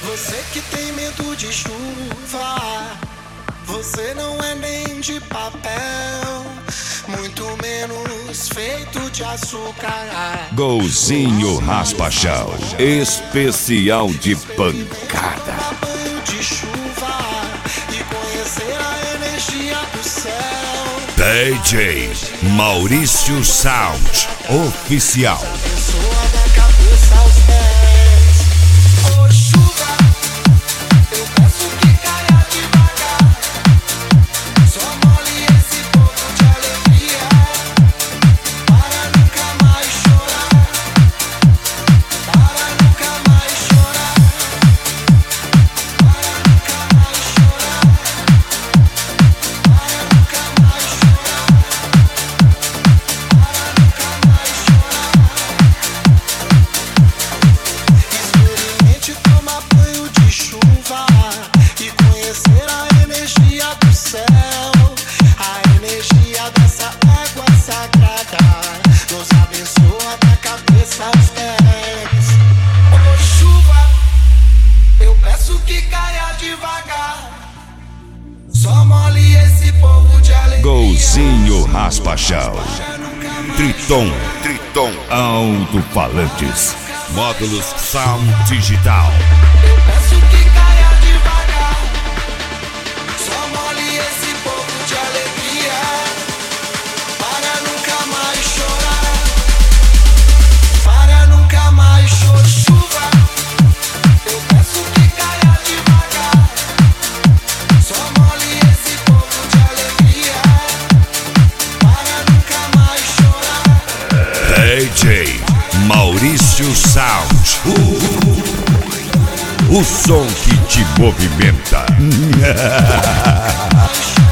Você que tem medo de chuva, você não é nem de papel, muito menos feito de açúcar. Golzinho Raspa-Chão, especial de pancada. Banho de chuva e conhecer a energia do céu. DJ Maurício Sound Oficial. Pessoa da cabeça aos pés. Ô chuva, eu peço que caia devagar. Só molhe esse pouco de alegria, para nunca mais chorar. Para nunca mais chorar. Para nunca mais chorar. Para nunca mais chorar. Para nunca mais chorar. Experimente tomar banho de chuva e conhecer a energia do céu. A energia dessa água sagrada nos abençoa da cabeça aos pés. Ô chuva, eu peço que caia devagar. Só molhe esse povo de alegria. Golzinho Raspa-Chão. Triton Alto-Falantes. Módulos Sound Digital. Eu peço que caia devagar. Só molhe esse povo de alegria, para nunca mais chorar. Para nunca mais chorar. Chuva, eu peço que caia devagar. Só molhe esse povo de alegria, para nunca mais chorar. DJ Maurício Sound. O som que te movimenta.